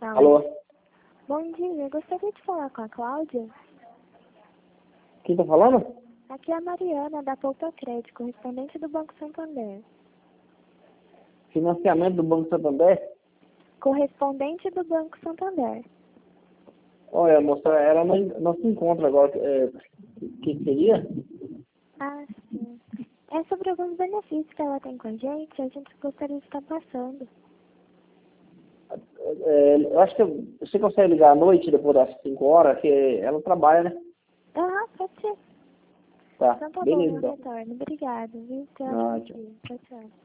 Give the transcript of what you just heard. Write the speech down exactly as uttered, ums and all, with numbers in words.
Alô? Bom dia, eu gostaria de falar com a Cláudia. Quem tá falando? Aqui é a Mariana, da Poupa Crédito, correspondente do Banco Santander. Financiamento do Banco Santander? Correspondente do Banco Santander. Olha, moça, ela não, não se encontra agora. É, que seria? Ah, sim. É sobre alguns benefícios que ela tem com a gente, a gente gostaria de estar passando. É, eu acho que você consegue ligar à noite, depois das cinco horas, que ela trabalha, né? Ah, pode ser. Tá, Então tá bom, beleza eu então. retorno. Obrigada, viu? Tchau, Ah, bom tchau. dia. Tchau, tchau.